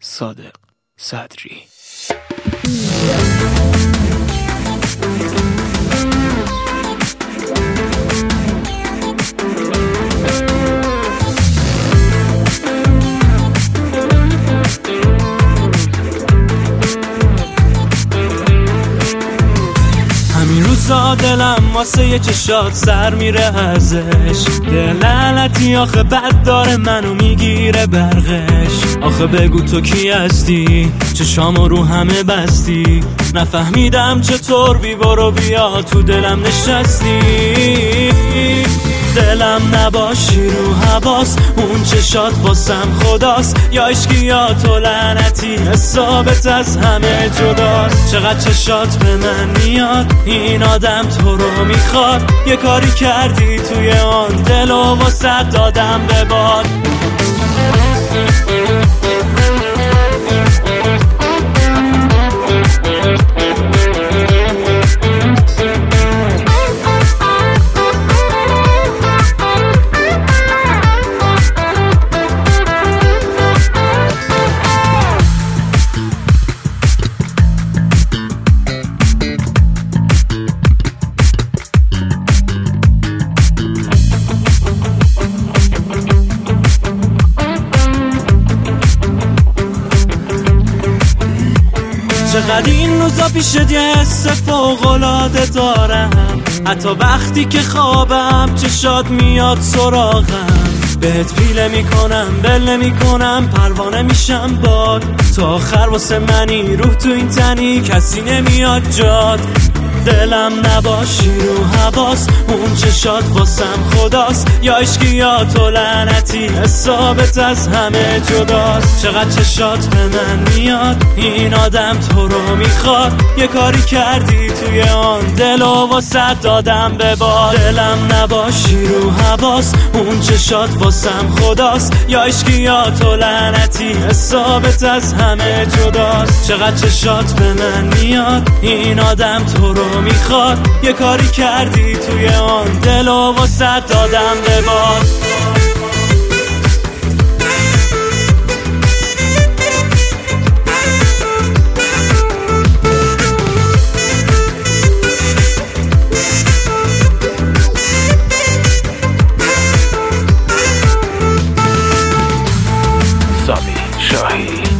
صادق صدری. همین روزا دلم واسه یه چشات سر میره ازش، دل لعنتی آخه بد داره منو میگیره برقش. آخه بگو تو کی هستی، چشامو رو همه بستی، نفهمیدم چطور بی برو بیا تو دلم نشستی. دلم نباشی رو حواس، اون چشات واسم خداست، یا عشقی یا تو لعنتی حسابت از همه جداست. چقدر چشات به من میاد، این آدم تو رو میخواد، یه کاری کردی توی آن دل و واسه دادم به باد. چقدر این روزا پیشت یه حس فوق‌العاده دارم، حتی وقتی که خوابم چشات میاد سراغم. بهت پیله میکنم بل نمیکنم، پروانه میشم باد تا آخر واسه منی، روح تو این تنی کسی نمیاد جاد. دلم نباشی رو حواس، اون چشات واسم خداست، یا عشقی یا تو لعنتی حسابت از همه جداست. چقدر چشات به من میاد، این آدم تو رو میخواد، یه کاری کردی توی آن دل و واسه دادم به باد. دلم نباشی رو حواس، اون چشات واسم خداست، یا عشقی یا تو لعنتی حسابت از همه جداست. چقدر چشات به من میاد، این آدم تو رو میخواد، یه کاری کردی توی آن دل و واسه دادم به باد. سامی شاهی